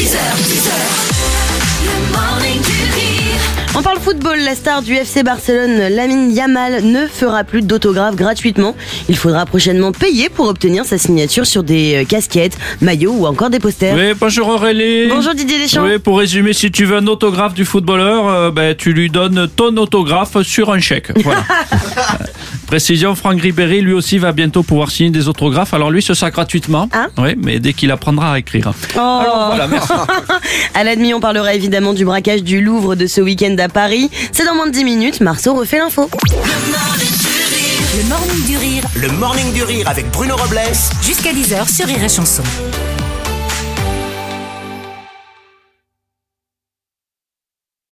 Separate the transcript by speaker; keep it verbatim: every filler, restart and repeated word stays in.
Speaker 1: six heures, dix heures, le morning du rire.
Speaker 2: On parle football, la star du F C Barcelone, Lamine Yamal, ne fera plus d'autographes gratuitement. Il faudra prochainement payer pour obtenir sa signature sur des casquettes, maillots ou encore des posters.
Speaker 3: Oui, bonjour Aurélie.
Speaker 2: Bonjour Didier Deschamps.
Speaker 3: Oui, pour résumer, si tu veux un autographe du footballeur, euh, ben, tu lui donnes ton autographe sur un chèque. Voilà. Précision, Franck Ribéry, lui aussi, va bientôt pouvoir signer des autographes. Alors lui, ce sera gratuitement.
Speaker 2: Hein
Speaker 3: Oui, mais dès qu'il apprendra à écrire.
Speaker 2: Oh.
Speaker 3: Alors voilà, merci.
Speaker 2: À la demi, on parlera évidemment du braquage du Louvre de ce week-end à Paris. C'est dans moins de dix minutes. Marceau refait l'info.
Speaker 1: Le morning du rire.
Speaker 4: Le morning du rire,
Speaker 5: Le morning du rire avec Bruno Robles
Speaker 4: jusqu'à dix heures sur Rire et Chanson.